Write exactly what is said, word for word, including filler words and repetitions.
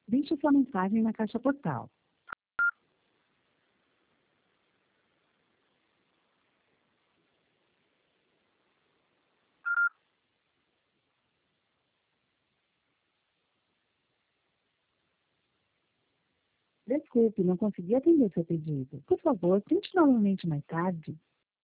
Deixe sua mensagem na caixa postal. Desculpe, não consegui atender seu pedido. Por favor, tente novamente mais tarde.